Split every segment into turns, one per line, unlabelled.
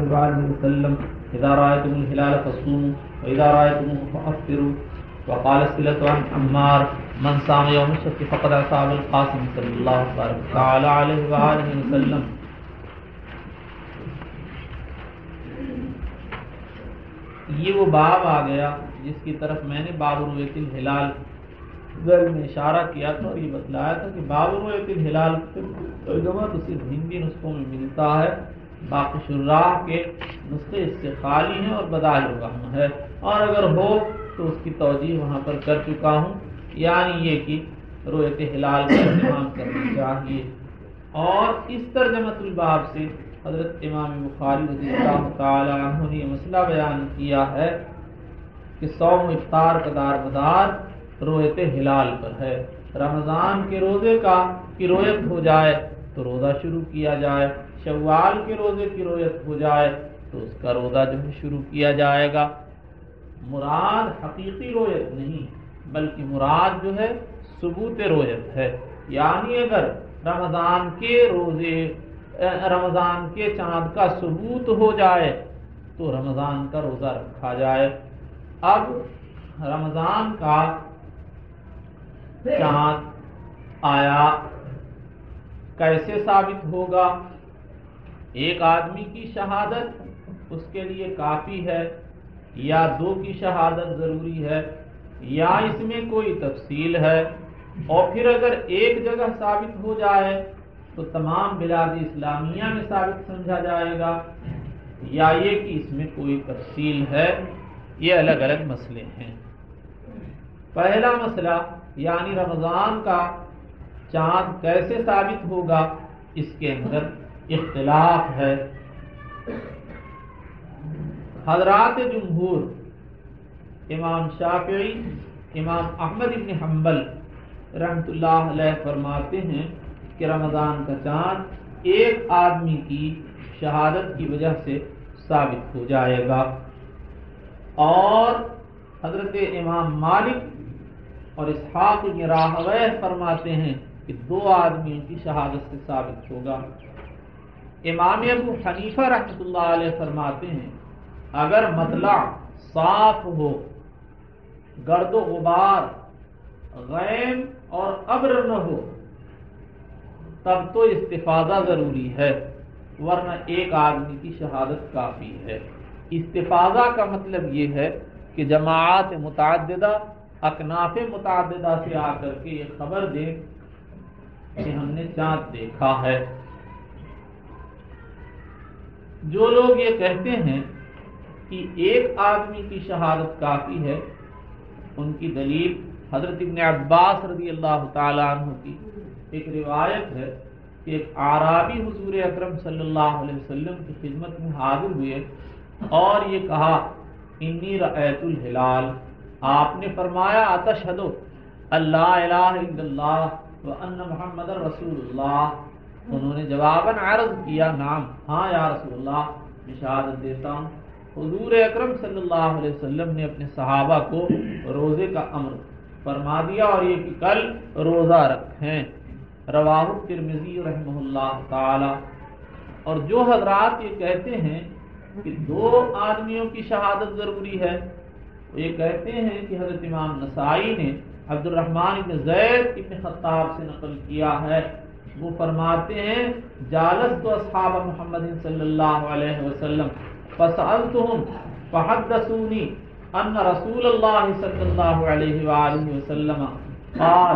وآلہ وسلم اذا رأيتم الهلال فصوموا واذا رأيتموه فافطروا. وقال صلة عن عمار من صام يوم الشك فقد أصاب القاسم صلی اللہ تعالی علیہ وآلہ وسلم. یہ وہ باب آ گیا جس کی طرف میں نے باب رؤیت الہلال میں اشارہ کیا تھا اور یہ بتلایا تھا کہ باب رؤیت الہلال ترجمہ تو صرف ہندی نسخوں میں ملتا ہے، باقی شراح کے نسخے اس سے خالی ہیں اور بدائع الرحمہ ہے، اور اگر ہو تو اس کی توجیہ وہاں پر کر چکا ہوں، یعنی یہ کہ رؤیت ہلال کا اہتمام کرنا چاہیے. اور اس ترجمۃ الباب سے حضرت امام بخاری رضی اللہ تعالی عنہ نے یہ مسئلہ بیان کیا ہے کہ صوم و افطار کا دار مدار رؤیت ہلال پر ہے. رمضان کے روزے کا کی رؤیت ہو جائے تو روزہ شروع کیا جائے، شوال کے روزے کی رؤیت ہو جائے تو اس کا روزہ جو ہے شروع کیا جائے گا. مراد حقیقی رؤیت نہیں بلکہ مراد جو ہے ثبوت رؤیت ہے، یعنی اگر رمضان کے چاند کا ثبوت ہو جائے تو رمضان کا روزہ رکھا جائے. اب رمضان کا چاند آیا کیسے ثابت ہوگا؟ ایک آدمی کی شہادت اس کے لیے کافی ہے یا دو کی شہادت ضروری ہے یا اس میں کوئی تفصیل ہے؟ اور پھر اگر ایک جگہ ثابت ہو جائے تو تمام بلاد اسلامیہ میں ثابت سمجھا جائے گا یا یہ کہ اس میں کوئی تفصیل ہے؟ یہ الگ الگ مسئلے ہیں. پہلا مسئلہ یعنی رمضان کا چاند کیسے ثابت ہوگا، اس کے اندر اختلاف ہے. حضرات جمہور امام شافعی، امام احمد بن حنبل رحمۃ اللہ علیہ فرماتے ہیں کہ رمضان کا چاند ایک آدمی کی شہادت کی وجہ سے ثابت ہو جائے گا، اور حضرت امام مالک اور اسحاق بن راہویہ فرماتے ہیں کہ دو آدمیوں کی شہادت سے ثابت ہوگا. امام ابو حنیفہ رحمۃ اللہ علیہ فرماتے ہیں اگر مطلع صاف ہو، گرد و غبار، غیم اور ابر نہ ہو تب تو استفاضہ ضروری ہے، ورنہ ایک آدمی کی شہادت کافی ہے. استفاضہ کا مطلب یہ ہے کہ جماعات متعددہ، اکناف متعددہ سے آ کر کے یہ خبر دے کہ ہم نے چاند دیکھا ہے. جو لوگ یہ کہتے ہیں کہ ایک آدمی کی شہادت کافی ہے، ان کی دلیل حضرت ابن عباس رضی اللہ تعالی عنہ کی ایک روایت ہے کہ ایک اعرابی حضور اکرم صلی اللہ علیہ وسلم کی خدمت میں حاضر ہوئے اور یہ کہا انی رأیت الہلال. آپ نے فرمایا اتشہد اللہ الہ الا اللہ وان محمد رسول اللہ. انہوں نے جواباً عرض کیا نعم، ہاں یا رسول اللہ میں شہادت دیتا ہوں. حضور اکرم صلی اللہ علیہ وسلم نے اپنے صحابہ کو روزے کا امر فرما دیا اور یہ کہ کل روزہ رکھیں. رواہ ترمذی رحمہ اللہ تعالی. اور جو حضرات یہ کہتے ہیں کہ دو آدمیوں کی شہادت ضروری ہے، وہ یہ کہتے ہیں کہ حضرت امام نسائی نے عبد الرحمن بن زید ابن خطاب سے نقل کیا ہے، وہ فرماتے ہیں جالست اصحاب محمد صلی اللہ علیہ وسلم فسألتهم فحدثوني ان رسول اللہ صلی اللہ علیہ وآلہ وسلم قال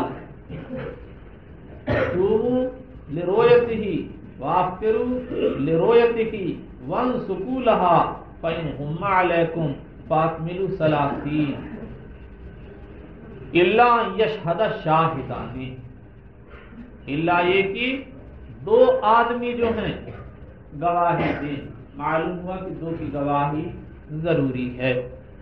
صوموا لرؤيته وافطروا لرؤيته وانسكوا لها فإن غم عليكم فاكملوا 30 الا یشہد الشاہدان، الا یہ کہ دو آدمی جو ہیں گواہی دیں. معلوم ہوا کہ دو کی گواہی ضروری ہے،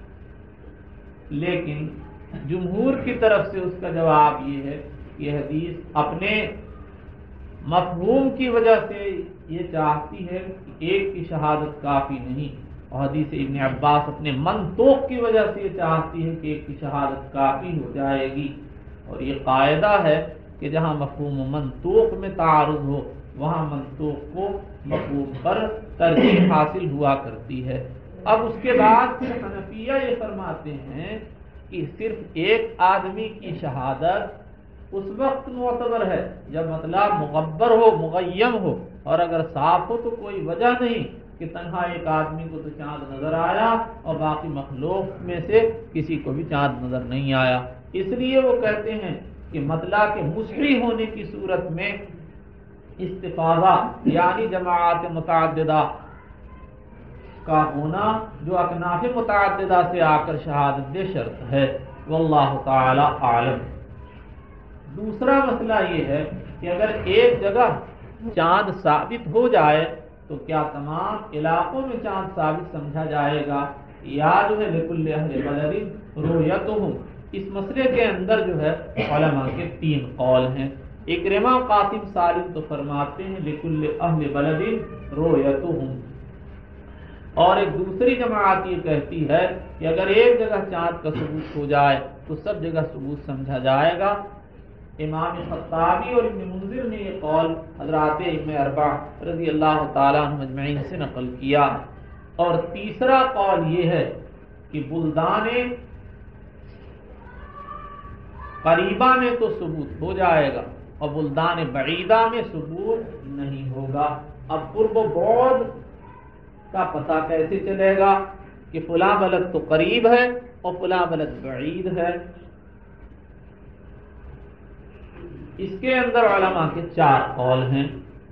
لیکن جمہور کی طرف سے اس کا جواب یہ ہے کہ یہ حدیث اپنے مفہوم کی وجہ سے یہ چاہتی ہے کہ ایک کی شہادت کافی نہیں، اور حدیث ابن عباس اپنے منطوق کی وجہ سے یہ چاہتی ہے کہ ایک کی شہادت کافی ہو جائے گی. اور یہ قاعدہ ہے کہ جہاں مفہوم و منطوق میں تعارض ہو وہاں منطوق کو مفہوم پر ترجیح حاصل ہوا کرتی ہے۔ اب اس کے بعد حنفیہ یہ فرماتے ہیں کہ صرف ایک آدمی کی شہادت اس وقت معتبر ہے جب مطلب مغبر ہو، مغیم ہو، اور اگر صاف ہو تو کوئی وجہ نہیں کہ تنہا ایک آدمی کو تو چاند نظر آیا اور باقی مخلوق میں سے کسی کو بھی چاند نظر نہیں آیا۔ اس لیے وہ کہتے ہیں کہ مطلب کے مصحی ہونے کی صورت میں استفاضہ یعنی جماعت متعددہ کا ہونا جو اکناف متعددہ سے آ کر شہادت دے شرط ہے۔ واللہ تعالی عالم۔ دوسرا مسئلہ یہ ہے کہ اگر ایک جگہ چاند ثابت ہو جائے تو کیا تمام علاقوں میں چاند ثابت سمجھا جائے گا یا جو ہے لکل اہل بلد رؤیتہم؟ اس مسئلے کے اندر جو ہے علماء کے 3 قول ہیں۔ اکرمہ، قاسم، سالم تو فرماتے ہیں لکل اہل بلد رؤیتہم، اور ایک دوسری جماعت یہ کہتی ہے کہ اگر ایک جگہ چاند کا ثبوت ہو جائے تو سب جگہ ثبوت سمجھا جائے گا۔ امام خطابی اور ابن منذر نے یہ قول حضرات ائمہ 4 رضی اللہ تعالیٰ عنہ مجمعین سے نقل کیا۔ اور تیسرا قول یہ ہے کہ بلدان قریبہ میں تو ثبوت ہو جائے گا اور بلدان بعیدہ میں ثبوت نہیں ہوگا۔ اب قرب و بعد کا پتہ کیسے چلے گا کہ فلاں بلد تو قریب ہے اور فلاں بلد بعید ہے؟ اس کے اندر علماء کے 4 قول ہیں،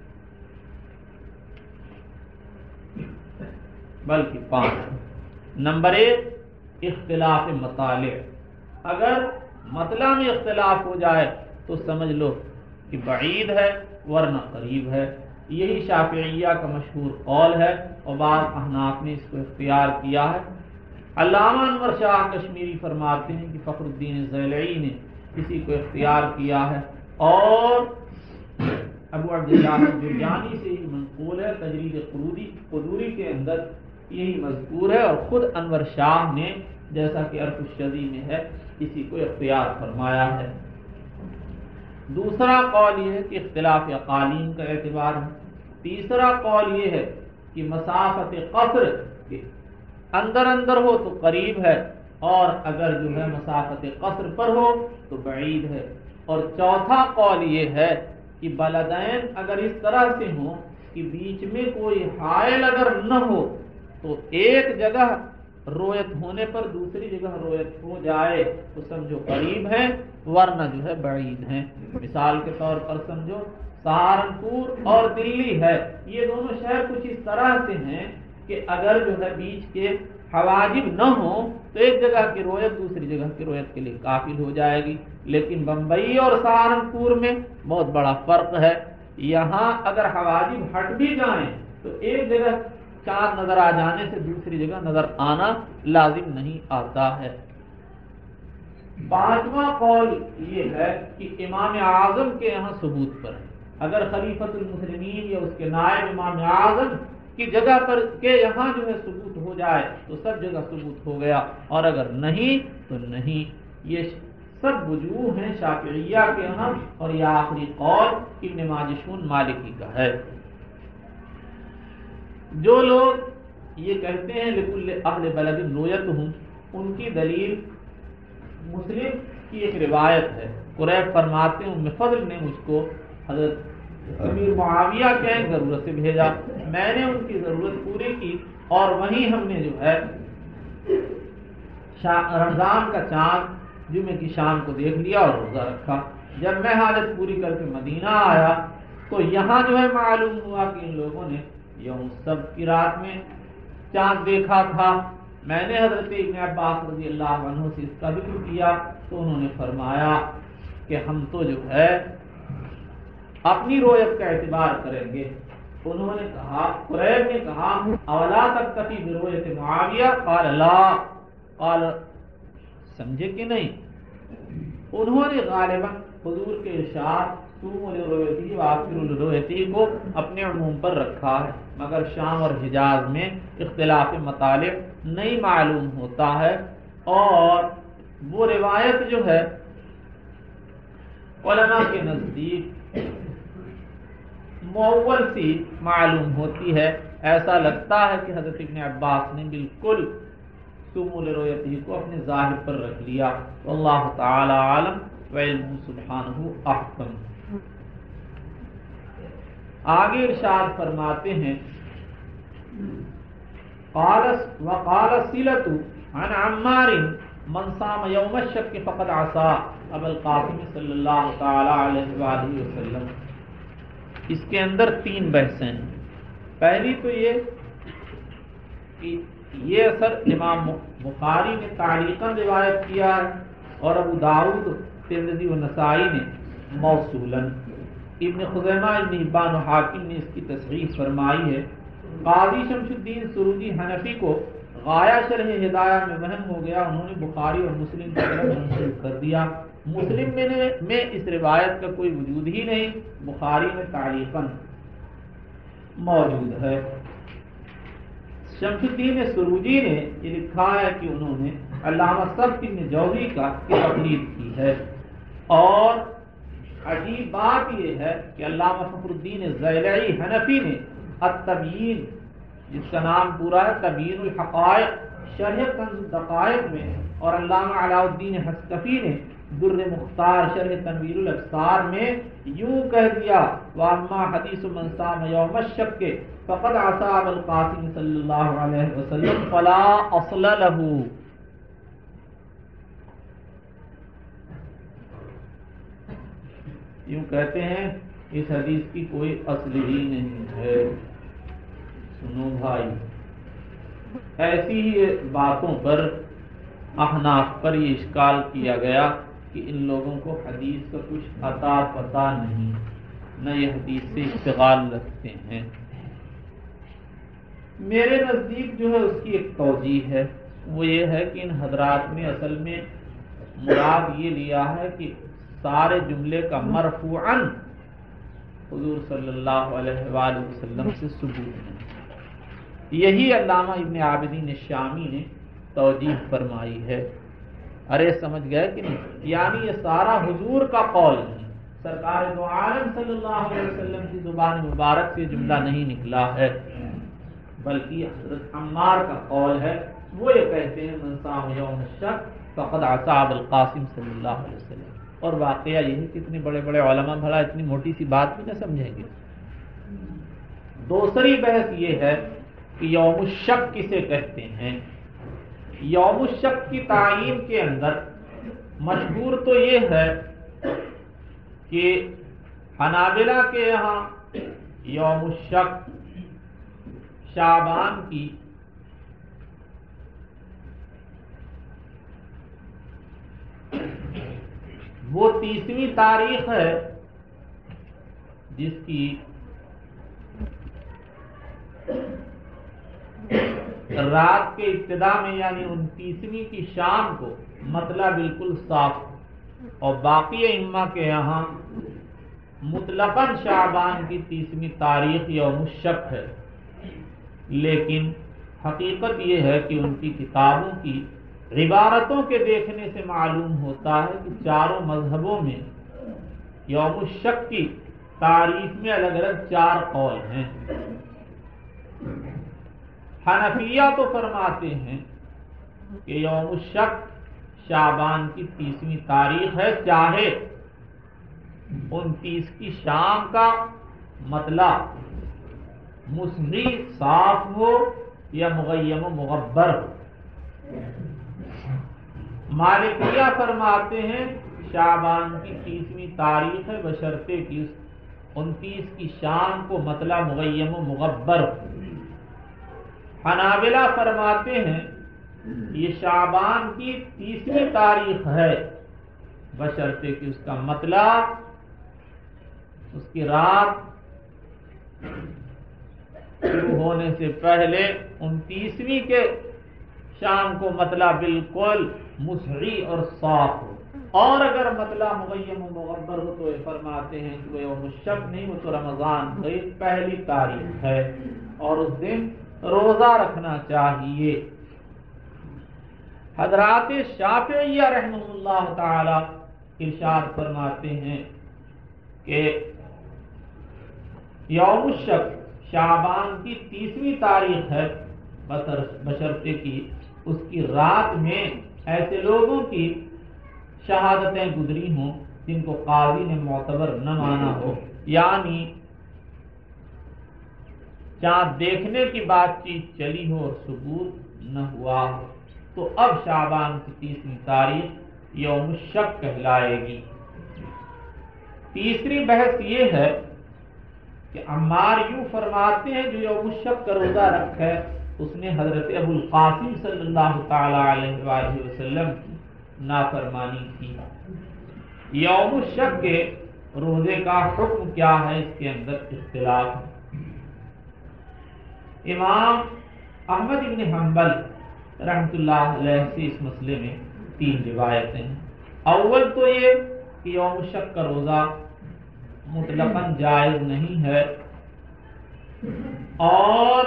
بلکہ 5۔ نمبر 1، اختلاف مطالع۔ اگر مطلع میں اختلاف ہو جائے تو سمجھ لو کہ بعید ہے ورنہ قریب ہے۔ یہی شافعیہ کا مشہور قول ہے اور بعض احناف نے اس کو اختیار کیا ہے۔ علامہ انور شاہ کشمیری فرماتے ہیں کہ فخر الدین زیلعی نے اسی کو اختیار کیا ہے، اور ابو عبداللہ جرجانی سے ہی منقول ہے، تجرید قدوری کے اندر یہی مذکور ہے، اور خود انور شاہ نے جیسا کہ عرف الشذی میں ہے اسی کو اختیار فرمایا ہے۔ دوسرا قول یہ ہے کہ اختلاف اقالیم کا اعتبار ہے۔ تیسرا قول یہ ہے کہ مسافت قصر کے اندر ہو تو قریب ہے، اور اگر جو ہے مسافت قصر پر ہو تو بعید ہے۔ اور چوتھا قول یہ ہے کہ بلدین اگر اس طرح سے ہوں کہ بیچ میں کوئی حائل اگر نہ ہو تو ایک جگہ رویت ہونے پر دوسری جگہ رویت ہو جائے تو سمجھو قریب ہے ورنہ جو ہے بعید ہیں۔ مثال کے طور پر سمجھو سہارنپور اور دلی ہے، یہ دونوں شہر کچھ اس طرح سے ہیں کہ اگر جو ہے بیچ کے حواجب نہ ہوں تو ایک جگہ کی رویت دوسری جگہ کی رویت کے لیے کافل ہو جائے گی، لیکن بمبئی اور سہارنپور میں بہت بڑا فرق ہے۔ یہاں اگر حواجب ہٹ بھی جائیں تو ایک جگہ چاند نظر آ جانے سے دوسری جگہ نظر آنا لازم نہیں آتا ہے۔ 5واں قول یہ ہے کہ امام اعظم کے یہاں ثبوت پر ہے۔ اگر خلیفۃ المسلمین یا اس کے نائب امام اعظم کی جگہ پر کے یہاں جو ہے ثبوت ہو جائے تو سب جگہ ثبوت ہو گیا، اور اگر نہیں تو نہیں۔ یہ سب وجوہ ہیں شافعیہ کے یہاں، اور یہ آخری قول ابن ماجشون مالکی کا ہے۔ جو لوگ یہ کہتے ہیں لکل اہل بلد رؤیتہم، ان کی دلیل مسلم کی ایک روایت ہے۔ قریب فرماتے ہیں ام فضل نے مجھ کو حضرت امیر معاویہ کے ضرورت سے بھیجا، میں نے ان کی ضرورت پوری کی، اور وہیں ہم نے جو ہے رمضان کا چاند جمعے کی شام کو دیکھ لیا اور روزہ رکھا۔ جب میں حاجت پوری کر کے مدینہ آیا تو یہاں جو ہے معلوم ہوا کہ ان لوگوں نے یوم السبت کی رات میں چاند دیکھا تھا۔ میں نے حضرت ابن عباس رضی اللہ عنہ سے اس کا ذکر کیا تو انہوں نے فرمایا کہ ہم تو جو ہے اپنی رویت کا اعتبار کریں گے۔ انہوں نے کہا، قریب نے کہا، اولا تکتفی برؤیت معاویہ؟ قال لا، قال سمجھے کہ نہیں؟ انہوں نے غالباً حضور کے ارشاد صوموا لرؤیتہ وافطروا لرؤیتہ کو اپنے عموم پر رکھا ہے، مگر شام اور حجاز میں اختلاف مطالع نہیں معلوم ہوتا ہے، اور وہ روایت جو ہے علماء کے نزدیک مؤول سی معلوم ہوتی ہے. ایسا لگتا ہے کہ حضرت ابن عباس نے بالکل شمول رؤیتہ کو اپنے ظاہر پر رکھ لیا. واللہ تعالی عالم وعلمہ سبحانہ احکم. آگے ارشاد فرماتے ہیں وقال صلۃ عن عمار من صام یوم الشک فقد عصى ابا القاسم صلی اللہ تعالی علیہ وآلہ وسلم. اس کے اندر 3 بحثیں ہیں. پہلی تو یہ کہ یہ اثر امام بخاری نے تعلیقاً روایت کیا ہے اور ابو داؤد، ترمذی و نسائی نے موصولاً. ابن خزیمہ، ابن حبان و حاکم نے اس کی تصحیح فرمائی ہے. قاضی شمس الدین سروجی حنفی کو غایہ شرح ہدایہ میں وہم ہو گیا. انہوں نے بخاری اور مسلم کی طرف منسوخ کر دیا. مسلم میں اس روایت کا کوئی وجود ہی نہیں، بخاری میں تعلیقاً موجود ہے. شمس الدین سروجی نے یہ لکھا ہے کہ انہوں نے علامہ سبت بن جوزی کا تقلید کی ہے. اور عجیب بات یہ ہے کہ علامہ فخر الدین زیلعی حنفی نے التبیین، جس کا نام پورا ہے تبیین الحقائق، شرح کنز الدقائق میں، اور علامہ علاء الدین حصکفی نے در مختار شرح تنویر الابصار میں یوں کہہ دیا واما حدیث من صام یوم الشک فقد عصى ابا القاسم صلی اللہ علیہ وسلم فلا اصل له. یوں کہتے ہیں اس حدیث کی کوئی اصل ہی نہیں ہے. سنو بھائی، ایسی ہی باتوں پر احناف پر یہ اشکال کیا گیا کہ ان لوگوں کو حدیث کا کچھ عطا پتہ نہیں، نہ یہ حدیث سے اشتغال رکھتے ہیں. میرے نزدیک جو ہے اس کی ایک توجیہ ہے، وہ یہ ہے کہ ان حضرات نے اصل میں مراد یہ لیا ہے کہ سارے جملے کا مرفوعاً حضور صلی اللہ علیہ وآلہ وسلم سے ثبوت ہے. یہی علامہ ابن عابدین الشامی نے توجیہ فرمائی ہے. ارے سمجھ گئے کہ نہیں؟ یعنی یہ سارا حضور کا قول نہیں، سرکار دو عالم صلی اللہ علیہ وسلم کی زبان مبارک سے جملہ نہیں نکلا ہے، بلکہ حضرت عمار کا قول ہے. وہ یہ کہتے ہیں من صام یوم الشک فقد عصى ابا القاسم صلی اللہ علیہ وسلم. اور واقعہ یہ ہے کہ اتنے بڑے بڑے علماء بھلا اتنی موٹی سی بات بھی نہ سمجھیں گے. دوسری بحث یہ ہے کہ یوم الشک کسے کہتے ہیں. یوم الشک کی تعین کے اندر مشہور تو یہ ہے کہ حنابلہ کے یہاں یوم الشک شعبان کی وہ 30ویں تاریخ ہے جس کی رات کے ابتدا میں یعنی 29ویں کی شام کو مطلع بالکل صاف، اور باقی ائمہ کے یہاں مطلقاً شعبان کی 30ویں تاریخ یوم الشک ہے. لیکن حقیقت یہ ہے کہ ان کی کتابوں کی عبارتوں کے دیکھنے سے معلوم ہوتا ہے کہ چاروں مذہبوں میں یوم الشک کی تاریخ میں الگ الگ 4 قول ہیں. حنفیہ تو فرماتے ہیں کہ یوم الشک شعبان کی 30ویں تاریخ ہے، چاہے 29 کی شام کا مطلع مصری صاف ہو یا مغیم و مغبر ہو. مالکیہ فرماتے ہیں شعبان کی 30ویں تاریخ ہے بشرطے کہ 29 کی شام کو مطلع مغیم و مغبر ہو. حنابلہ فرماتے ہیں یہ شعبان کی 30ویں تاریخ ہے بشرطے کہ اس کا مطلع اس کی رات شروع ہونے سے پہلے 29ویں کے شام کو مطلع بالکل مصری اور صاف ہو. اور اگر مطلع مغیم و مغبر ہو تو یہ فرماتے ہیں کہ وہ یوم الشک نہیں، وہ تو رمضان کی پہلی تاریخ ہے اور اس دن روزہ رکھنا چاہیے. حضرات شافعیہ رحمہ اللہ تعالی ارشاد فرماتے ہیں کہ یوم الشک شعبان کی 30ویں تاریخ ہے، بشرطے کی اس کی رات میں ایسے لوگوں کی شہادتیں گزری ہوں جن کو قاضی نے معتبر نہ مانا ہو، یعنی چاند دیکھنے کی بات چیت چلی ہو اور ثبوت نہ ہوا ہو، تو اب شعبان کی 30ویں تاریخ یوم الشک کہلائے گی۔ تیسری بحث یہ ہے کہ عمار یوں فرماتے ہیں جو یوم الشک کا روزہ رکھے اس نے حضرت ابو القاسم صلی اللہ تعالی علیہ وآلہ وسلم کی نافرمانی کی۔ یوم الشک کے روزے کا حکم کیا ہے، اس کے اندر اختلاف ہے۔ امام احمد بن حنبل رحمۃ اللہ علیہ سے اس مسئلے میں 3 روایتیں ہیں۔ اول تو یہ کہ یوم الشک کا روزہ مطلقاً جائز نہیں ہے، اور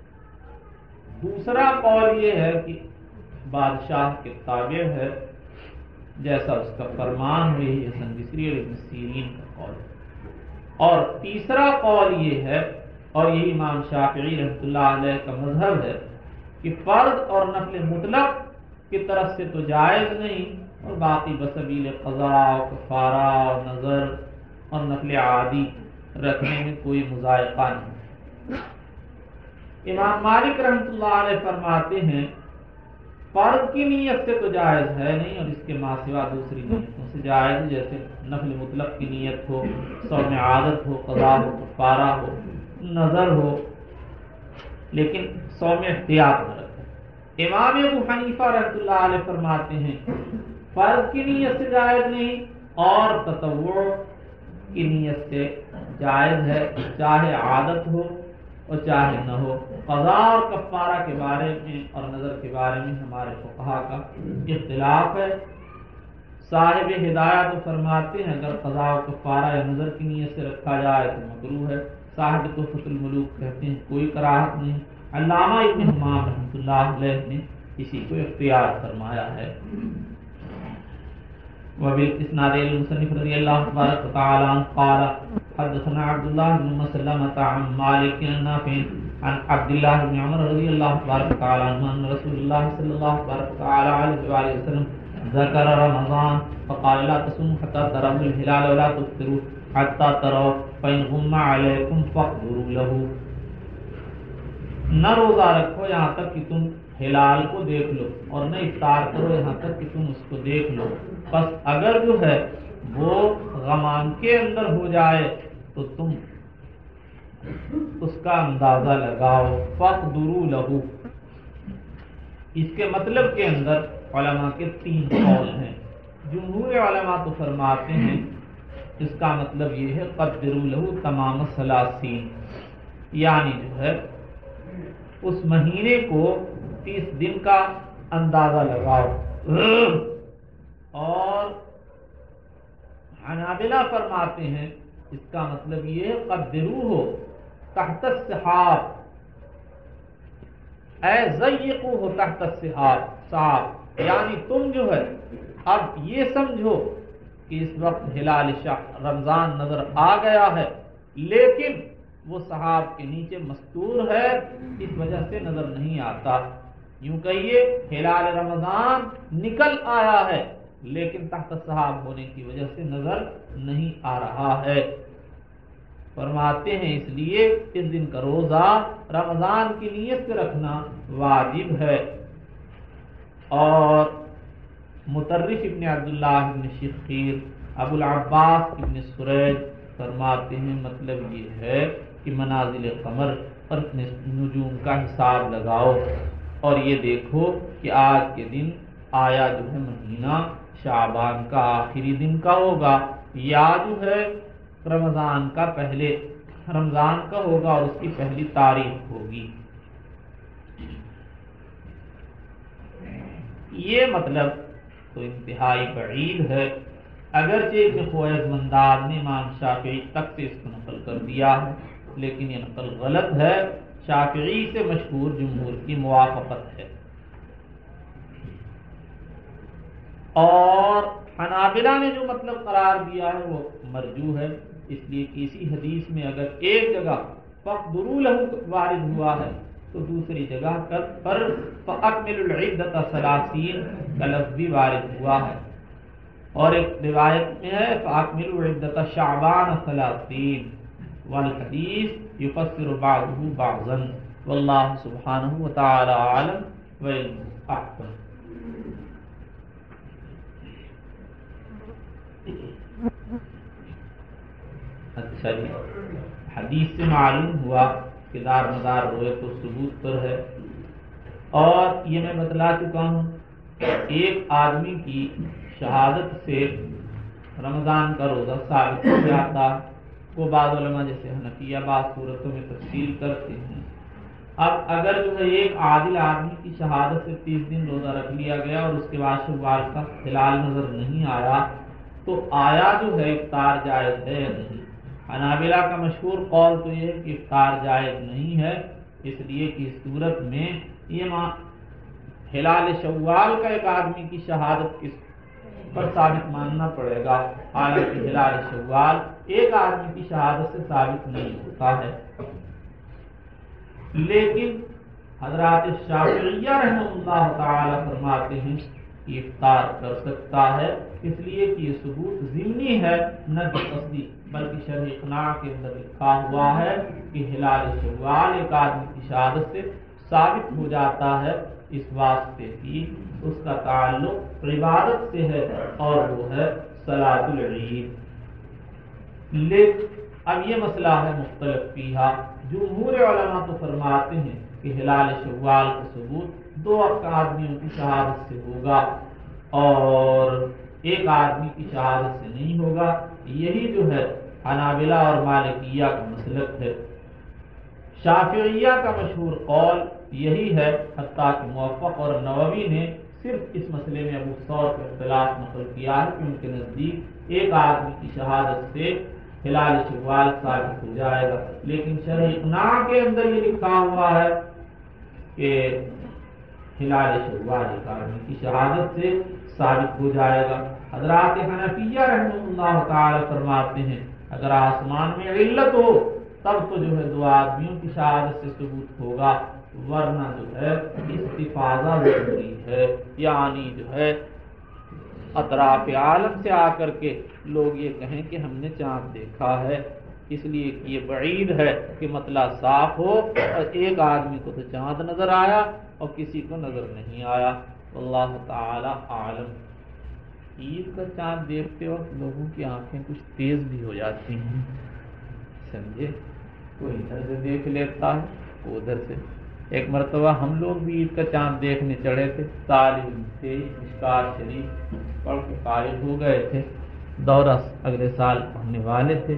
دوسرا قول یہ ہے کہ بادشاہ کے تابع ہے، جیسا اس کا فرمان ہے، یہ حسن بصری اور ابن سیرین کا قول ہے۔ اور تیسرا قول یہ ہے، اور یہی امام شافعی رحمۃ اللہ علیہ کا مذہب ہے، کہ فرض اور نفل مطلق کی طرف سے تو جائز نہیں، اور باقی بسبیل قضاء و کفارہ اور نظر اور نفل عادی رکھنے میں کوئی مضائقہ نہیں۔ امام مالک رحمۃ اللہ علیہ فرماتے ہیں فرض کی نیت سے تو جائز ہے نہیں، اور اس کے ماں سوا دوسری نیتوں سے جائز ہے، جیسے نفل مطلق کی نیت ہو، صوم عادت ہو، قضاء ہو، کفارہ ہو، نظر ہو، لیکن صوم احتیاط نہ رکھے۔ امام ابو حنیفہ رحمۃ اللہ علیہ فرماتے ہیں فرض کی نیت سے جائز نہیں، اور تطوع کی نیت سے جائز ہے، چاہے عادت ہو اور چاہے نہ ہو۔ قضاء اور کفارہ کے بارے میں اور نظر کے بارے میں ہمارے فقہا کا اختلاف ہے۔ صاحب ہدایہ تو فرماتے ہیں اگر قضاء و کفارہ یا نظر کی نیت سے رکھا جائے تو مکروہ ہے۔ صاحب تحفۃ الملوک کہتے ہیں کوئی کراہت نہیں۔ علامہ ابن حمام رحمۃ اللہ علیہ نے اسی کو اختیار فرمایا ہے۔ وبالاسناد المصنف رضی اللہ تبارک وتعالی عنہ قال حدثنا عبد الله بن مسلمة عن مالك نافع عن عبد الله بن عمر رضی اللہ تبارک وتعالی عنہ ان رسول اللہ صلی اللہ تبارک وتعالی علیہ وآلہ وسلم ذکر رمضان فقال لا تصوموا حتى تروا الهلال ولا تفطروا حتى تروا فإن غم عليكم فاقدروا له۔ نہ روزہ رکھو یہاں تک کہ تم ہلال کو دیکھ لو، اور نہ افطار کرو یہاں تک کہ تم اس کو دیکھ لو، بس اگر جو ہے وہ غمان کے اندر ہو جائے تو تم اس کا اندازہ لگاؤ۔ فاقدروا له، اس کے مطلب کے اندر علماء کے 3 قول ہیں۔ جمہور علماء تو فرماتے ہیں اس کا مطلب یہ ہے قدروا له تمام الثلاثین، یعنی جو ہے اس مہینے کو 30 دن کا اندازہ لگاؤ۔ اور حنابلہ فرماتے ہیں اس کا مطلب یہ قدروہ تحت السحاب، اے ضیقوہ تحت السحاب، یعنی تم جو ہے اب یہ سمجھو کہ اس وقت ہلال شہر رمضان نظر آ گیا ہے، لیکن وہ سحاب کے نیچے مستور ہے، اس وجہ سے نظر نہیں آتا۔ یوں کہیے ہلال رمضان نکل آیا ہے لیکن تحت سحاب ہونے کی وجہ سے نظر نہیں آ رہا ہے۔ فرماتے ہیں اس لیے اس دن کا روزہ رمضان کی نیت سے رکھنا واجب ہے۔ اور مطرف ابن عبداللہ ابن شخیر ابو العباس ابن سریج فرماتے ہیں مطلب یہ ہے کہ منازل قمر اور نجوم کا حساب لگاؤ، اور یہ دیکھو کہ آج کے دن آیا جو ہے مہینہ شعبان کا آخری دن کا ہوگا، یا جو ہے رمضان کا پہلے رمضان کا ہوگا اور اس کی پہلی تاریخ ہوگی۔ یہ مطلب تو انتہائی بعید ہے، اگرچہ ابن خویز مندار نے امام شافعی تک سے اس کو نقل کر دیا ہے، لیکن یہ نقل غلط ہے، شافعی سے مشہور جمہور کی موافقت ہے۔ اور حنابلہ نے جو مطلب قرار دیا ہے وہ مرجو ہے، اس لیے کسی حدیث میں اگر ایک جگہ فَاقْدُرُوا لَهُ وارد ہوا ہے تو دوسری جگہ پر فَأَكْمِلُوا الْعِدَّةَ ثَلَاثِينَ کا لفظ بھی وارد ہوا ہے، اور ایک روایت میں ہے فَأَكْمِلُوا الْعِدَّةَ شَعْبَانَ ثَلَاثِينَ والحدیث يفسر بعضه بعضا واللہ سبحانہ وتعالی عالم وعلم احکم۔ اچھا جی، حدیث سے معلوم ہوا کہ دار مدار روایت و ثبوت پر ہے، اور یہ میں بتلا چکا ہوں ایک آدمی کی شہادت سے رمضان کا روزہ ثابت ہو جاتا ہے، وہ بعض علماء جیسے حنفیہ بعض صورتوں میں تفصیل کرتے ہیں۔ اب اگر جو ہے ایک عادل آدمی کی شہادت سے 30 دن روزہ رکھ لیا گیا اور اس کے بعد شوال کا ہلال نظر نہیں آیا تو آیا جو ہے افطار جائز ہے یا نہیں؟ حنابلہ کا مشہور قول تو یہ ہے کہ افطار جائز نہیں ہے، اس لیے کہ اس صورت میں یہ ہلال شوال کا ایک آدمی کی شہادت کس پر ثابت ماننا پڑے گا، حالانکہ ہلال شوال ایک آدمی کی شہادت سے ثابت نہیں ہوتا ہے۔ لیکن حضرات شافعیہ رحمہ اللہ تعالی فرماتے ہیں کہ افطار کر سکتا ہے، اس لیے کہ یہ ثبوت ضمنی ہے نہ کہ قصدی، بلکہ شرح اقناع کے اندر لکھا ہوا ہے کہ ہلال شوال ایک آدمی کی شہادت سے ثابت ہو جاتا ہے، اس واسطے کی اس کا تعلق عبادت سے ہے اور وہ ہے صلاۃ العید۔ لیکن اب یہ مسئلہ ہے مختلف فیہا، جمہور علماء تو فرماتے ہیں کہ ہلال شوال کا ثبوت 2 آدمیوں کی شہادت سے ہوگا اور ایک آدمی کی شہادت سے نہیں ہوگا۔ یہی جو ہے حنابلہ اور مالکیہ کا مسلک ہے۔ شافعیہ کا مشہور قول یہی ہے، حتیٰ کہ موفق اور نووی نے صرف اس مسئلے میں ابو ثور کا اختلاف نقل کیا ہے کہ ان کے نزدیک ایک آدمی کی شہادت سے ہلال شوال ثابت ہو جائے گا، لیکن شرح اقناع کے اندر یہ لکھا ہوا ہے کہ ہلال شوال ایک آدمی کی شہادت سے ثابت ہو جائے گا۔ حضرات حنفیہ رحمہ اللہ تعالی فرماتے ہیں اگر آسمان میں علت ہو تب تو جو ہے 2 آدمیوں کی شہادت سے ثبوت ہوگا، ورنہ جو ہے استفاضہ ضروری ہے، یعنی جو ہے اطراف عالم سے آ کر کے لوگ یہ کہیں کہ ہم نے چاند دیکھا ہے، اس لیے کہ یہ بعید ہے کہ مطلع صاف ہو اور ایک آدمی کو تو چاند نظر آیا اور کسی کو نظر نہیں آیا، واللہ تعالی عالم۔ عید کا چاند دیکھتے وقت لوگوں کی آنکھیں کچھ تیز بھی ہو جاتی ہیں، سمجھے، کوئی ادھر سے دیکھ لیتا ہے کوئی ادھر سے۔ ایک مرتبہ ہم لوگ بھی عید کا چاند دیکھنے چڑھے تھے، طالب تھے، مشکات شریف پڑھ کے فارغ ہو گئے تھے، دورہ اگلے سال پڑھنے والے تھے۔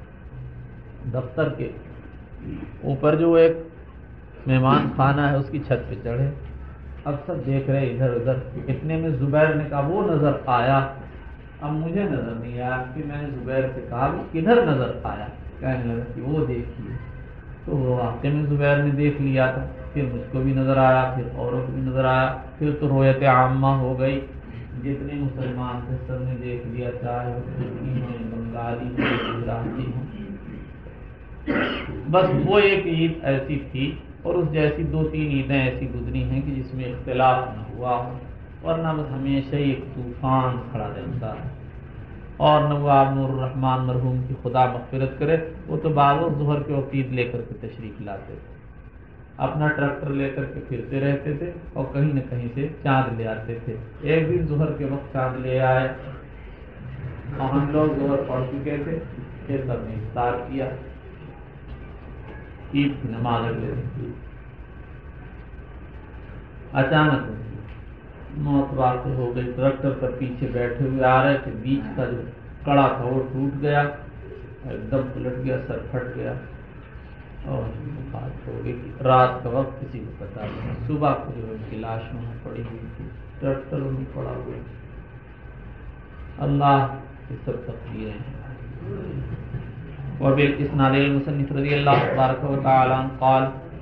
دفتر کے اوپر جو ایک مہمان خانہ ہے اس کی چھت پہ چڑھے، اب سب دیکھ رہے ادھر ادھر، اتنے میں زبیر نے کہا وہ نظر آیا، اب مجھے نظر نہیں آیا کہ میں نے زبیر سے کہا وہ کدھر نظر آیا، کہنے لگا کہ وہ دیکھیے، تو وہ واقعے میں زبیر نے دیکھ لیا تھا، پھر مجھ کو بھی نظر آیا، پھر اوروں کو بھی نظر آیا، پھر تو رویت عامہ ہو گئی، جتنے مسلمان تھے سب نے دیکھ لیا، چاہے وہ ترکی ہوں، بنگالی ہوں، گجراتی ہوں۔ بس وہ ایک عید ایسی تھی اور اس جیسی 2-3 عیدیں ایسی گزری ہیں کہ جس میں اختلاف نہ ہوا ہو، ورنہ بس ہمیشہ ہی ایک طوفان کھڑا رہتا ہے۔ اور نواب نور الرحمان مرحوم کی خدا مغفرت کرے، وہ تو بعض ظہر کے وقت عید لے کر کے تشریف لاتے تھے، اپنا ٹریکٹر لے کر کے پھرتے رہتے تھے اور کہیں نہ کہیں سے چاند لے آتے تھے۔ ایک دن ظہر کے وقت چاند لے آئے اور ہم لوگ ظہر پڑھ چکے تھے، پھر سب نے افطار کیا، عید کی نماز اگلے دن کی۔ اچانک موت واقع ہو گئی، ٹریکٹر پر پیچھے بیٹھے ہوئے آ رہے تھے، بیچ کا جو کڑا تھا وہ ٹوٹ گیا، ایک دم پلٹ گیا، سر پھٹ گیا اور بات ہو گئی۔ رات کا وقت کسی کو پتا نہیں، صبح کو جو ان کی لاش وہاں پڑی ہوئی تھی، ٹریکٹر میں پڑا ہوا۔ اللہ کی سب تقدیریں ہیں۔ وبالاسناد المصنف رضی اللہ تبارک و تعالی عنہ قال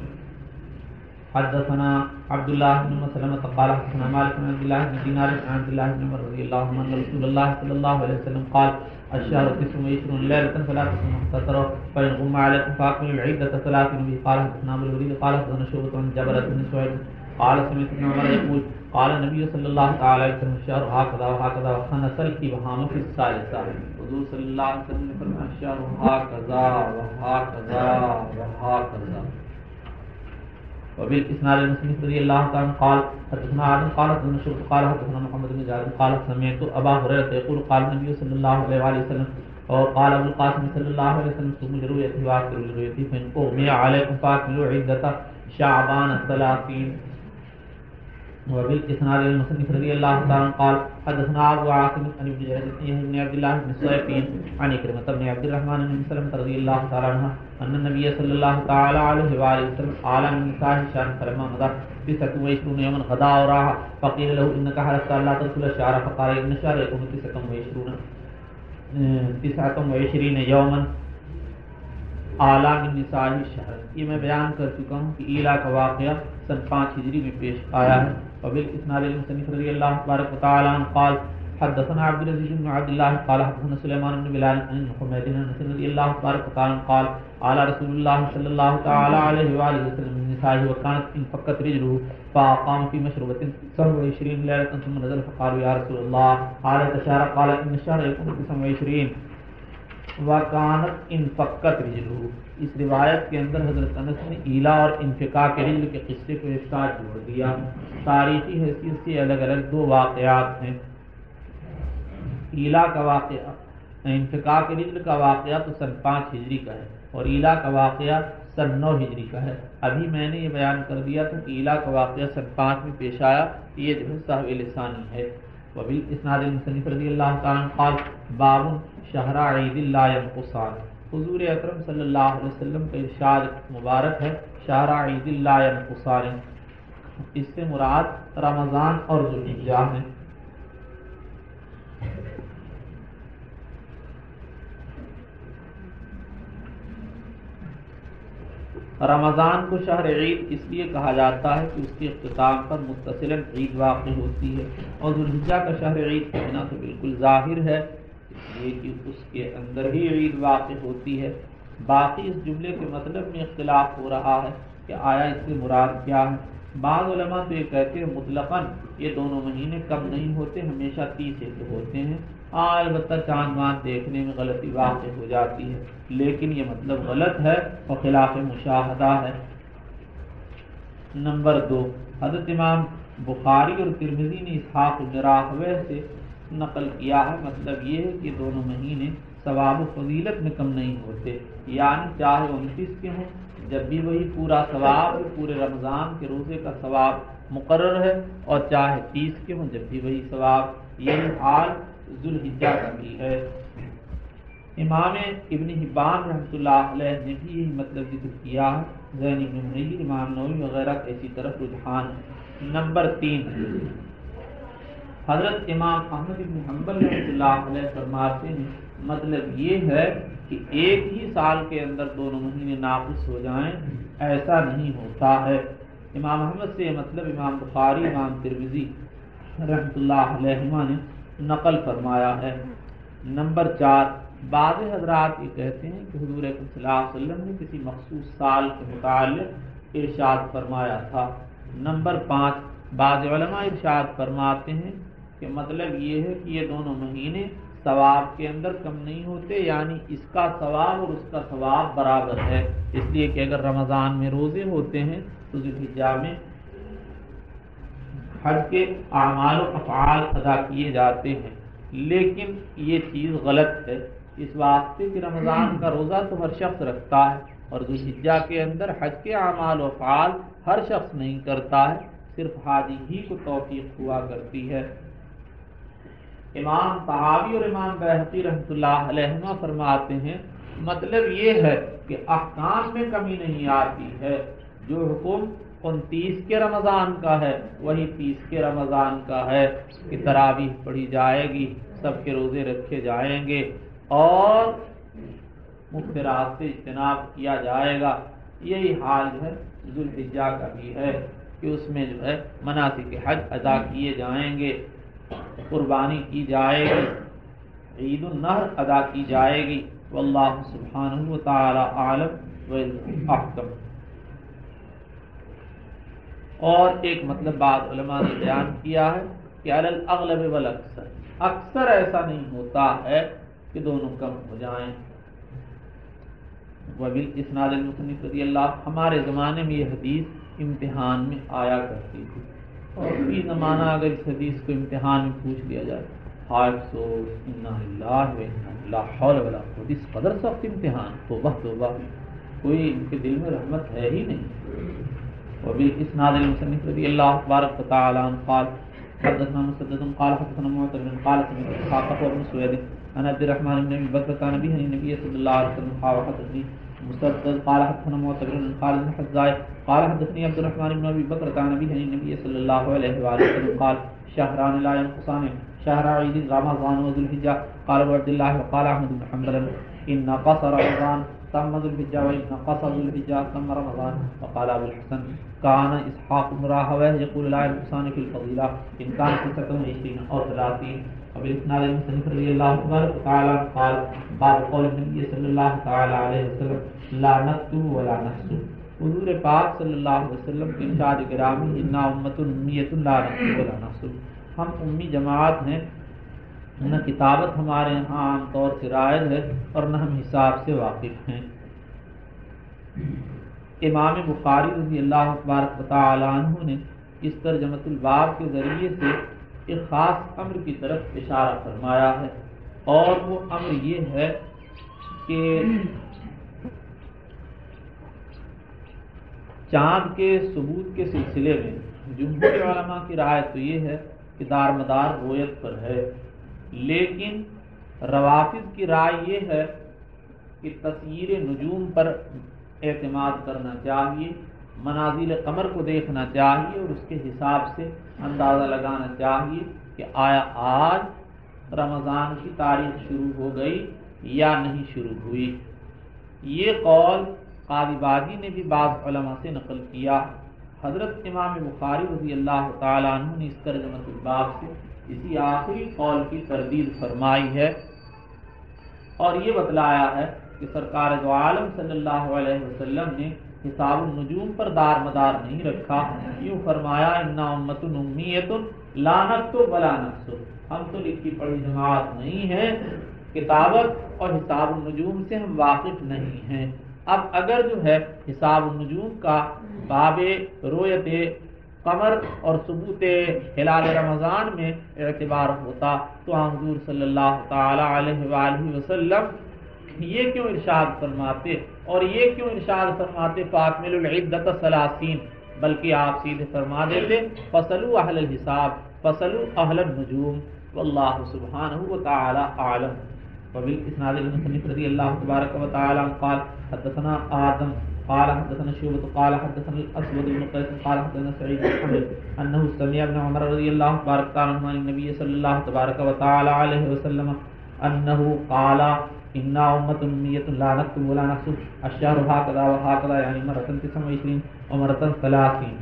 حدثنا عبد الله بن مسلمة قال حدثنا مالك بن عبد الله بن دينار عن عبد الله بن عمر رضي الله عنه رسول الله صلى الله عليه وسلم قال الشهر 29 ليلة فلا تصوموا حتى تروا فإن غم عليكم فأكملوا العدة 30 به قال حدثنا أبو الوليد قال حدثنا شعبة عن جبلة بن سعيد قال سمعت ابن عمر يقول قال النبي صلى الله تعالى عليه وسلم الشهر هكذا وهكذا وخنس الإبهام في الثالثة. حضور صلی اللہ علیہ وسلم نے فرمایا الشهر هكذا وهكذا وهكذا. وبالإسناد المسلم رضي الله تعالى قال حدثنا عادل قال حدثنا شعبة قال حدثنا محمد بن جابر قال سمعت أبا هريرة يقول قال النبي صلى الله عليه وسلم وقال أبو القاسم صلى الله عليه وسلم صوموا لرؤيته وأفطروا لرؤيته فإن أغمي عليكم فأكملوا عدة شعبان 30. وبالإسناد المسلم رضي الله تعالى قال حدثنا أبو عاصم عن ابن جريج بن عبد الله بن سويفين عن كريمة بن عبد الرحمن بن سلمة رضي الله تعالى عنها أن النبي صلى الله تعالى عليه وآله وسلم قال من نساء شان فلما مضى 29 يوما غدا وراها فقيل له إنك حلفت ألا تدخل الشهر فقال إن الشهر يكون 29 يوما اعلیٰ من نساء الشہر. یہ میں بیان کر چکا ہوں کہ ایلا کا واقعہ سن 5 ہجری میں پیش آیا ہے. وبالاسناد المصنف رضی اللہ تبارک وتعالی عنہ قال حدثنا عبد العزيز بن عبد الله قال حدثنا سليمان بن بلال عن حميد بن انس رضي الله تبارك وتعالى قال قال رسول الله صلى الله تعالى عليه واله وسلم من نسائه وكانت انفكت رجله فقام في مشروبة 29 ليلة ثم نزل فقالوا يا رسول الله قال الشهر قال ان الشهر يكون 29 وکانت انفکت رجلہ. اس روایت کے اندر حضرت انس نے ایلا اور انفکاک رجل کے قصے کو ایک ساتھ جوڑ دیا. تاریخی حیثیت سے الگ الگ 2 واقعات ہیں. ایلا کا واقعہ انفکاک رجل کا واقعہ تو سن 5 ہجری کا ہے اور ایلا کا واقعہ سن 9 ہجری کا ہے. ابھی میں نے یہ بیان کر دیا تھا کہ ایلا کا واقعہ سن 5 میں پیش آیا. یہ جو ہے صحیح لسانی ہے. وبالاسناد المصنف رضی اللہ تعالی عنہ قال باب شہر عید لا ينقصان. حضور اکرم صلی اللہ علیہ وسلم کا ارشاد مبارک ہے شہر عید لا ينقصان. اس سے مراد رمضان اور ذوالحجہ ہے. رمضان کو شہر عید اس لیے کہا جاتا ہے کہ اس کے اختتام پر متصلاً عید واقع ہوتی ہے اور ذوالحجہ کا شہر عید کہنا تو بالکل ظاہر ہے اس لیے کہ اس کے اندر ہی عید واقع ہوتی ہے. باقی اس جملے کے مطلب میں اختلاف ہو رہا ہے کہ آیا اس سے مراد کیا ہے. بعض علماء تو یہ کہتے ہیں مطلقاً یہ دونوں مہینے کم نہیں ہوتے, ہمیشہ 30 کے ہوتے ہیں. البتہ چاند وان دیکھنے میں غلطی واقع ہو جاتی ہے, لیکن یہ مطلب غلط ہے اور خلاف مشاہدہ ہے. نمبر 2, حضرت امام بخاری اور ترمذی نے اسحاق بن راہویہ سے نقل کیا ہے. مطلب یہ ہے کہ دونوں مہینے ثواب و فضیلت میں کم نہیں ہوتے, یعنی چاہے 29 کے ہوں جب بھی وہی پورا ثواب پورے رمضان کے روزے کا ثواب مقرر ہے, اور چاہے 30 کے ہوں جب بھی وہی ثواب. یہی حال ذوالحجہ کا بھی ہے. امام ابن حبان رحمۃ اللہ علیہ نے بھی یہی مطلب ذکر کیا ہے. زین بن منیر, امام نووی وغیرہ کا اسی طرف رجحان ہے. نمبر 3, حضرت امام احمد بن حنبل رحمۃ اللہ علیہ فرماتے ہیں مطلب یہ ہے کہ ایک ہی سال کے اندر دونوں مہینے ناقص ہو جائیں, ایسا نہیں ہوتا ہے. امام احمد سے مطلب امام بخاری, امام ترمذی رحمۃ اللہ علیہما نے نقل فرمایا ہے. نمبر 4, بعض حضرات یہ کہتے ہیں کہ حضور اکرم صلی اللہ علیہ وسلم نے کسی مخصوص سال کے متعلق ارشاد فرمایا تھا. نمبر 5, بعض علماء ارشاد فرماتے ہیں کہ مطلب یہ ہے کہ یہ دونوں مہینے ثواب کے اندر کم نہیں ہوتے, یعنی اس کا ثواب اور اس کا ثواب برابر ہے. اس لیے کہ اگر رمضان میں روزے ہوتے ہیں تو ذوالحجہ میں حج کے اعمال و افعال ادا کیے جاتے ہیں. لیکن یہ چیز غلط ہے اس واسطے کہ رمضان کا روزہ تو ہر شخص رکھتا ہے اور ذوالحجہ کے اندر حج کے اعمال و افعال ہر شخص نہیں کرتا ہے, صرف حاجی ہی کو توفیق ہوا کرتی ہے. امام طحاوی اور امام بیہقی رحمۃ اللہ علیہما فرماتے ہیں مطلب یہ ہے کہ احکام میں کمی نہیں آتی ہے. جو حکم 29 کے رمضان کا ہے وہی 30 کے رمضان کا ہے کہ تراویح پڑھی جائے گی, سب کے روزے رکھے جائیں گے اور مفترات سے اجتناب کیا جائے گا. یہی حال جو ہے ذوالحجہ کا بھی ہے کہ اس میں جو ہے مناسک حج ادا کیے جائیں گے, قربانی کی جائے گی, عید النحر ادا کی جائے گی۔ واللہ سبحانہ و تعالی اعلم و احکم۔ اور ایک مطلب بعض علماء نے بیان کیا ہے کہ علی الاغلب والاکثر، اکثر ایسا نہیں ہوتا ہے کہ دونوں کم ہو جائیں۔ وبالاسناد المصنف رضی اللہ، ہمارے زمانے میں یہ حدیث امتحان میں آیا کرتی تھی، اور فی زمانہ اگر اس حدیث کو امتحان میں پوچھ لیا جائے، ہائے افسوس، انا للہ و انا لا حول ولا قوت، اس قدر سخت امتحان، توبہ توبہ، کوئی ان کے دل میں رحمت ہے ہی نہیں۔ وبالاسناد المصنف رضی اللہ تبارک و تعالی عنہ قال حدثنا مسدد قال حدثنا معتمر قال سمعت اسحاق بن سويد عن عبد الرحمن بن ابي بكر كان به النبي صلى الله عليه وسلم قال حدثني مسدد قال حدثنا معتمر قال ابن حزاء قال حدثني عبد الرحمن بن ابي بكر كان به النبي صلى الله عليه وسلم قال شهران لا ينقصان شهر عيد رمضان وذو الحجة قال ابو عبد الله وقال احمد بن حنبل ان قصر رمضان ثم ذو الحجة وإن قصر ذو الحجة ثم رمضان وقال أبو الحسن كان إسحاق بن راهويه يقول لا ينقصان في الفضيلة إن كان 29 أو 30 وبالإسناد المصنف رضي الله تعالى قال باب قول النبي صلى الله تعالى عليه وسلم لا نكتب ولا نحسب، حضور پاک صلی اللہ علیہ وسلم کے ارشاد گرامی انا امۃ امیۃ لا نکتب ولا نحسب، ہم امی جماعت ہیں، نہ کتابت ہمارے یہاں عام طور سے رائج ہے اور نہ ہم حساب سے واقف ہیں۔ امام بخاری رضی اللہ تبارک و تعالی عنہ نے اس ترجمۃ الباب کے ذریعے سے ایک خاص امر کی طرف اشارہ فرمایا ہے، اور وہ امر یہ ہے کہ چاند کے ثبوت کے سلسلے میں جمہور علماء کی رائے تو یہ ہے کہ دار مدار رویت پر ہے، لیکن روافض کی رائے یہ ہے کہ تسیر نجوم پر اعتماد کرنا چاہیے، منازل قمر کو دیکھنا چاہیے اور اس کے حساب سے اندازہ لگانا چاہیے کہ آیا آج رمضان کی تاریخ شروع ہو گئی یا نہیں شروع ہوئی۔ یہ قول قاضی باجی نے بھی بعض علماء سے نقل کیا۔ حضرت امام بخاری رضی اللہ تعالی عنہ نے اس ترجمۃ الباب سے اسی آخری قول کی تردید فرمائی ہے، اور یہ بتلایا ہے کہ سرکار دو عالم صلی اللہ علیہ وسلم نے حساب النجوم پر دار مدار نہیں رکھا، یوں فرمایا انا امۃ امیۃ لا نکتب ولا نحسب، ہم تو لکھی پڑھی جماعت نہیں ہیں، کتابت اور حساب النجوم سے ہم واقف نہیں ہیں۔ اب اگر جو ہے حساب النجوم کا باب رویت قمر اور ثبوت ہلال رمضان میں اعتبار ہوتا تو حضور صلی اللہ تعالی علیہ وآلہ وسلم یہ کیوں ارشاد فرماتے، اور یہ کیوں ارشاد فرماتے فاکملوا العدۃ 30، بلکہ آپ سیدھے فرما دیتے فصلوا اہل الحساب فصلوا اہل النجوم، واللہ سبحانہ وتعالی اعلم۔ وبالاسناد المصنف رضی اللہ تبارک و تعالی عنہ قال حدثنا آدم قال حدثنا شعبة قال حدثنا الاسود بن قيس قال حدثنا سعيد بن حميد انه سمع ابن عمر رضي الله تبارك وتعالى عنه النبي صلى الله تبارك وتعالى عليه وسلم انه قال انا امة امیۃ لا نکتب ولا نحسب الشهر هكذا وهكذا، یعنی مرة 29 ومرة 30۔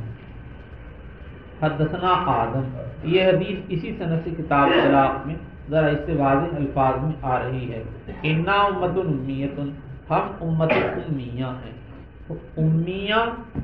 حدثنا آدم، یہ حدیث اسی سند سے کتاب طلاق میں ذرا اس سے واضح الفاظ میں آ رہی ہے، انا امۃ امیۃ، ہم امت امیہ ہیں۔ امیہ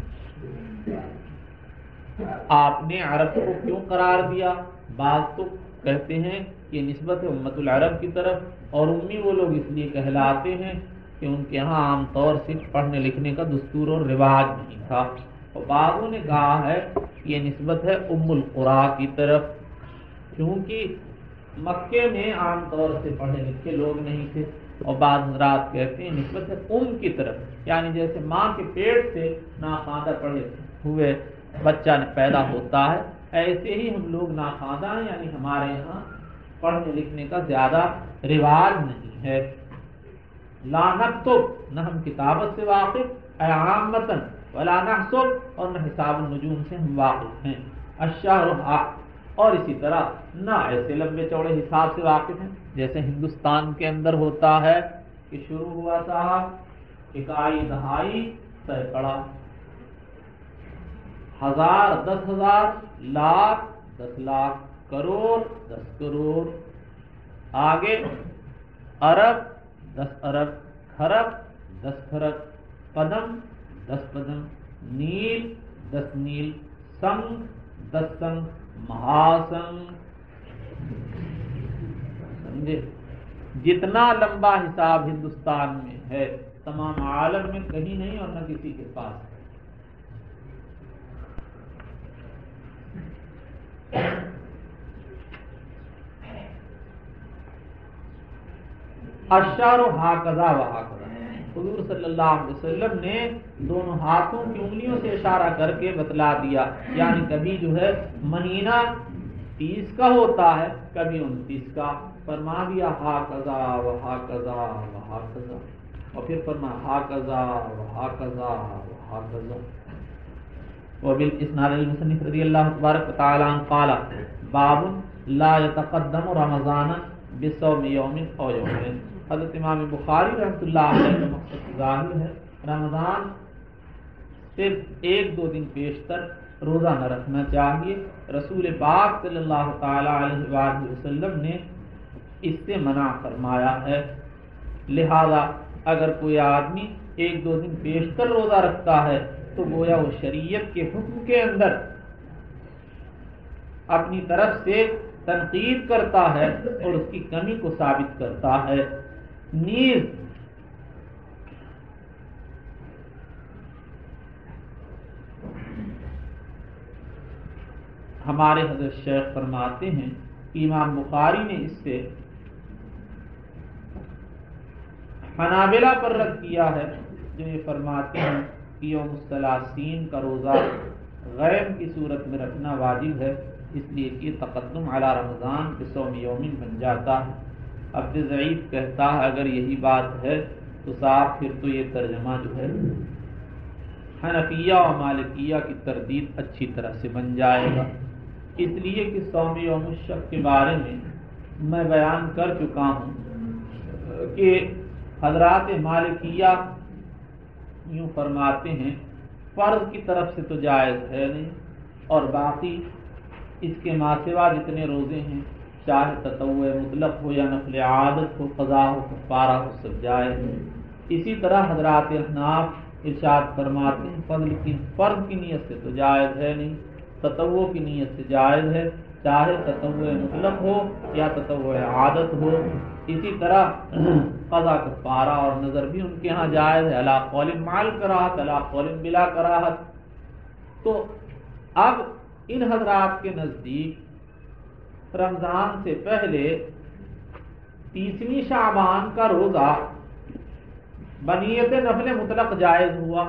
آپ نے عرب کو کیوں قرار دیا؟ بعض تو کہتے ہیں کہ نسبت ہے امت العرب کی طرف، اور امی وہ لوگ اس لیے کہلاتے ہیں کہ ان کے ہاں عام طور سے پڑھنے لکھنے کا دستور اور رواج نہیں تھا، اور بعضوں نے کہا ہے کہ یہ نسبت ہے ام القریٰ کی طرف، کیونکہ مکے میں عام طور سے پڑھے لکھے لوگ نہیں تھے، اور بعض حضرات کہتے ہیں نسبت ہے کی طرف، یعنی جیسے ماں کے پیٹ سے ناخواندہ پڑھے ہوئے بچہ پیدا ہوتا ہے، ایسے ہی ہم لوگ ناخواندہ ہیں، یعنی ہمارے یہاں پڑھنے لکھنے کا زیادہ رواج نہیں ہے۔ لا نکتب، نہ ہم کتابت سے واقف عامتاً، ولا نحسب، اور نہ حساب النجوم سے ہم واقف ہیں۔ الشہر، اور اسی طرح نہ ایسے لمبے چوڑے حساب سے واقف ہیں جیسے ہندوستان کے اندر ہوتا ہے کہ شروع ہوا صاحب اکائی دہائی سینکڑا، ہزار 10,000، لاکھ 10 لاکھ، کروڑ 10 کروڑ، آگے ارب 10 ارب، خرب 10 خرب، قدم 10 قدم، نیل 10 نیل، سنگ 10 سنگ، مہاسنگ. سمجھے؟ جتنا لمبا حساب ہندوستان میں ہے تمام عالم میں کہیں نہیں اور نہ کسی کے پاس. الشعر ہاکذا و ہاکذا، حضور صلی اللہ علیہ وسلم نے دونوں ہاتھوں کی انگلیوں سے اشارہ کر کے بتلا دیا. یعنی کبھی جو ہے مہینہ 30 کا ہوتا ہے، کبھی 29 کا. فرما دیا ہاکذا و ہاکذا و ہاکذا، اور پھر فرما ہاکذا و ہاکذا و ہاکذا. وبالاسناد المصنف رضی اللہ تبارک وتعالی عنہ قال باب لا يتقدم رمضان بصوم یوم او یومین. حضرت امام بخاری رحمۃ اللہ علیہ کا مقصد ظاہر ہے، رمضان صرف 1-2 دن پیشتر روزہ نہ رکھنا چاہیے. رسول پاک صلی اللہ تعالی علیہ وآلہ وسلم نے اس سے منع فرمایا ہے. لہذا اگر کوئی آدمی 1-2 دن پیشتر روزہ رکھتا ہے تو گویا وہ شریعت کے حکم کے اندر اپنی طرف سے تنقید کرتا ہے اور اس کی کمی کو ثابت کرتا ہے. نیز ہمارے حضرت شیخ فرماتے ہیں کہ امام بخاری نے اس سے حنابلہ پر رد کیا ہے جو یہ فرماتے ہیں کہ یوم الثلاثین کا روزہ غیب کی صورت میں رکھنا واجب ہے، اس لیے کہ تقدم علی رمضان کے صوم یومین بن جاتا ہے. عبد ضعیف کہتا ہے اگر یہی بات ہے تو صاحب پھر تو یہ ترجمہ جو ہے حنفیہ و مالکیہ کی تردید اچھی طرح سے بن جائے گا. اس لیے کہ صوم یوم الشک کے بارے میں بیان کر چکا ہوں کہ حضرات مالکیہ یوں فرماتے ہیں فرض کی طرف سے تو جائز ہے نہیں، اور باقی اس کے ماسوا جتنے روزے ہیں چاہے تطوع مطلق ہو یا نفل عادت ہو، قضا ہو، کفارہ ہو، سب جائز ہے. اسی طرح حضرات احناف ارشاد فرماتے ہیں فرض کی نیت سے تو جائز ہے نہیں، تطوع کی نیت سے جائز ہے، چاہے تطوع مطلق ہو یا تطوع عادت ہو. اسی طرح قضا کفارہ اور نظر بھی ان کے ہاں جائز ہے، علی قول مال کراہت علی قول بلا کراہت. تو اب ان حضرات کے نزدیک رمضان سے پہلے 30ویں شعبان کا روزہ بنیت نفل مطلق جائز ہوا.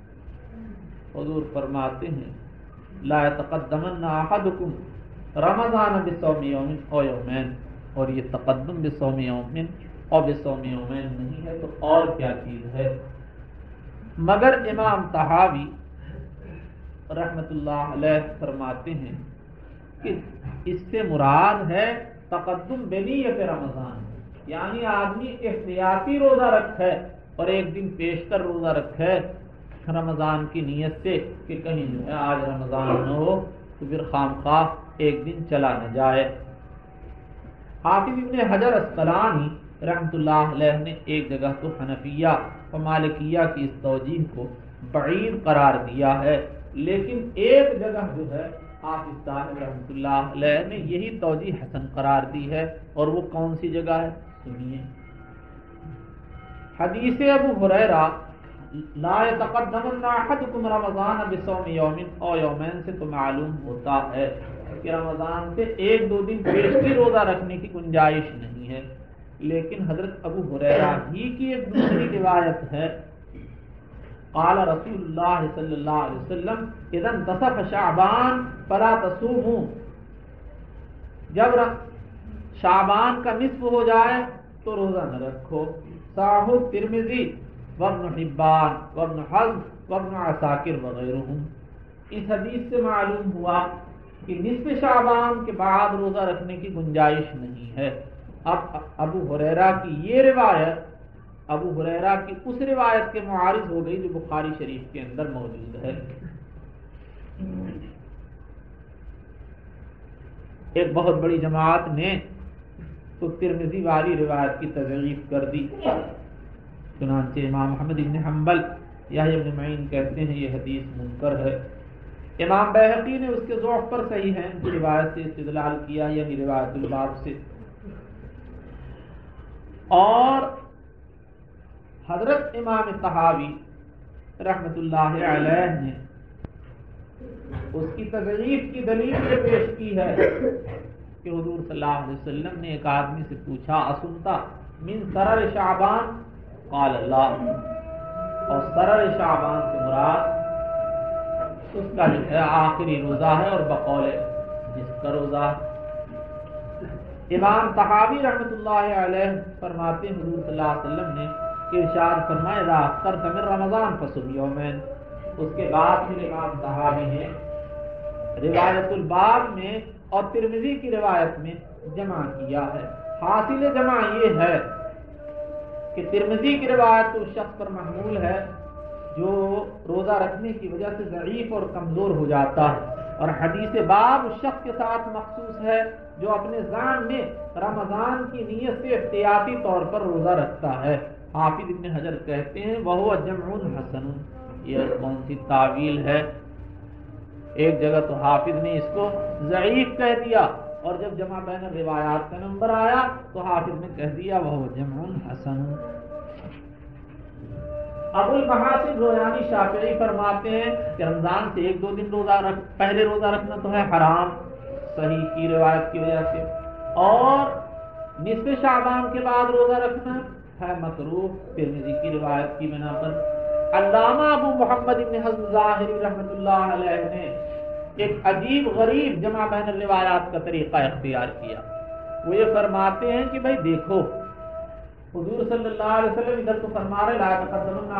حضور فرماتے ہیں لا يتقدمن احدکم رمضان بصوم یوم او یومین، اور یہ تقدم بصوم یوم اور بصوم یومین نہیں ہے تو اور کیا چیز ہے. مگر امام طحاوی رحمت اللہ علیہ فرماتے ہیں کہ اس سے مراد ہے تقدم بنیت رمضان، یعنی آدمی احتیاطی روزہ رکھے اور 1 دن پیشتر روزہ رکھے رمضان کی نیت سے کہ کہیں جو ہے آج رمضان نہ ہو تو پھر خواہ 1 دن چلا نہ جائے. حافظ ابن حجر اسقلانی رحمت اللہ علیہ نے ایک جگہ تو حنفیہ و مالکیہ کی اس توجیہ کو بعید قرار دیا ہے، لیکن ایک جگہ جو ہے حافظ صاحب رحمت اللہ علیہ نے یہی توجیہ حسن قرار دی ہے. اور وہ کون سی جگہ ہے سنیے. حدیث ابو ہریرہ لا يتقدمن احدکم رمضان بصوم یوم او یومین سے تو معلوم ہوتا ہے کہ رمضان سے 1-2 دن پیشتر روزہ رکھنے کی گنجائش نہیں ہے. لیکن حضرت ابو ہریرہ ہی کی ایک دوسری روایت ہے قال رسول اللہ صلی اللہ علیہ وسلم اذا انتصف شعبان فلا تصوموا، جب شعبان کا نصف ہو جائے تو روزہ نہ رکھو. صحیح ترمذی وابن حبان وابن حزم وابن عساکر وغیرہم. اس حدیث سے معلوم ہوا کہ نصف شعبان کے بعد روزہ رکھنے کی گنجائش نہیں ہے. اب ابو ہریرہ کی یہ روایت ابو ہریرہ کی اس روایت کے معارض ہو گئی جو بخاری شریف کے اندر موجود ہے. ایک بہت بڑی جماعت نے تو ترمذی والی روایت کی تضعیف کر دی۔ چنانچہ امام احمد بن حنبل یحییٰ بن معین کہتے ہیں یہ حدیث منکر ہے۔ امام بیہقی نے اس کے ضعف پر صحیح ہے کی روایت سے استدلال کیا، یعنی روایت الباب سے۔ اور حضرت امام طحاوی رحمت اللہ علیہ نے اس کی تضعیف کی دلیل یہ پیش کی ہے کہ حضور صلی اللہ علیہ وسلم نے ایک آدمی سے پوچھا اسنتا من سرر شعبان قال اللہ، اور سرر شعبان سے مراد اس کا جو ہے آخری روزہ ہے اور بقول جس کا روزہ ہے۔ امام طحاوی رحمت اللہ علیہ فرماتے ہیں حضور صلی اللہ علیہ وسلم نے ارشاد فرمایا اذا افطرت من رمضان فصم یومین۔ اس کے بعد پھر امام طحاوی نے روایت الباب میں اور ترمذی کی روایت میں جمع کیا ہے۔ حاصل جمع یہ ہے کہ ترمذی کی روایت اس شخص پر محمول ہے جو روزہ رکھنے کی وجہ سے ضعیف اور کمزور ہو جاتا ہے، اور حدیث باب اس شخص کے ساتھ مخصوص ہے جو اپنے ذہن میں رمضان کی نیت سے احتیاطی طور پر روزہ رکھتا ہے۔ حافظ ابن حجر کہتے ہیں وہو جمع حسن، یہ کون سی تعویل ہے؟ ایک جگہ تو حافظ نے اس کو ضعیف کہہ دیا، اور جب جمع بین روایات کا نمبر آیا تو حافظ نے کہہ دیا وہو جمع حسن۔ ابو المحاسن رویانی شافعی فرماتے ہیں کہ رمضان سے 1-2 دن پہلے روزہ رکھنا تو ہے حرام، صحیح کی روایت کی وجہ سے، اور نصف شعبان کے بعد روزہ رکھنا ہے مکروہ ترمذی کی روایت کی بنا پر۔ علامہ ابو محمد بن حزم ظاہری رحمۃ اللہ علیہ نے ایک عجیب غریب جمع بین الروایات کا طریقہ اختیار کیا۔ وہ یہ فرماتے ہیں کہ بھائی دیکھو حضور صلی اللہ علیہ وسلم ادھر تو فرما رہے لا تقدمن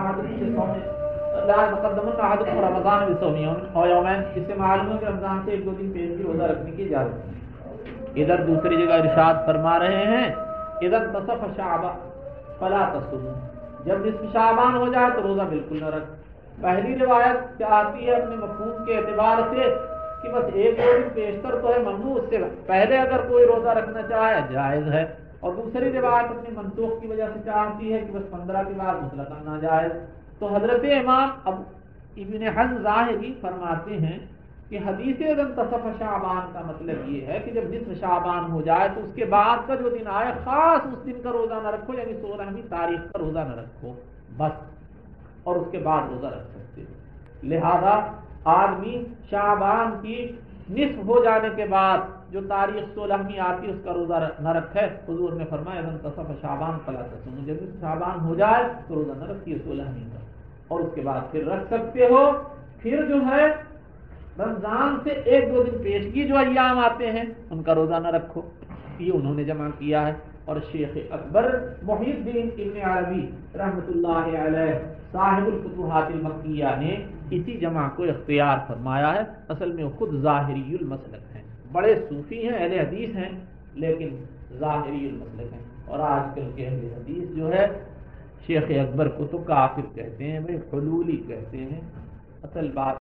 احدکم رمضان بصوم یوم او یومین، اس سے معلوم ہے کہ رمضان سے 1-2 دن پہلے روزہ رکھنے کی اجازت ہے۔ ادھر دوسری جگہ ارشاد فرما رہے ہیں اذا انتصف شعبان فلا تصوموا، جب نصف شعبان ہو جائے تو روزہ بالکل نہ رکھ۔ پہلی روایت کیا آتی ہے اپنے مفہوم کے اعتبار سے کہ بس 1-2 دن پیشتر تو ہے ممنوع، اس سے پہلے اگر کوئی روزہ رکھنا چاہے جائز ہے، اور دوسری روایت اپنے منسوخ کی وجہ سے چاہتی ہے کہ بس 15 کے بعد مطلقاً ناجائز۔ تو حضرت امام ابن حزم ظاہری فرماتے ہیں کہ حدیث انتصف شعبان کا مطلب یہ ہے کہ جب نصف شعبان ہو جائے تو اس کے بعد کا جو دن آئے خاص اس دن کا روزہ نہ رکھو، یعنی 16ویں تاریخ کا روزہ نہ رکھو بس، اور اس کے بعد روزہ رکھ سکتے ہو۔ لہذا آدمی شعبان کی نصف ہو جانے کے بعد جو تاریخ 16ویں آتی ہے اس کا روزہ نہ رکھے۔ حضور نے فرمایا اذا انتصف شعبان فلا تصوموا، جب شعبان ہو جائے تو روزہ نہ رکھیے 16ویں کا، اور اس کے بعد پھر رکھ سکتے ہو۔ پھر جو ہے رمضان سے 1-2 دن پیشگی جو ایام آتے ہیں ان کا روزہ نہ رکھو، یہ انہوں نے جمع کیا ہے۔ اور شیخ اکبر محی الدین ابن عربی رحمۃ اللہ علیہ صاحب الفتوحات المکیہ نے اسی جمع کو اختیار فرمایا ہے۔ اصل میں خود ظاہری المسلک ہیں، بڑے صوفی ہیں، اہل حدیث ہیں، لیکن ظاہری المسلک ہیں۔ اور آج کل کے اہل حدیث جو ہے شیخ اکبر کو تو کافر کہتے ہیں، بھائی حلولی کہتے ہیں۔ اصل بات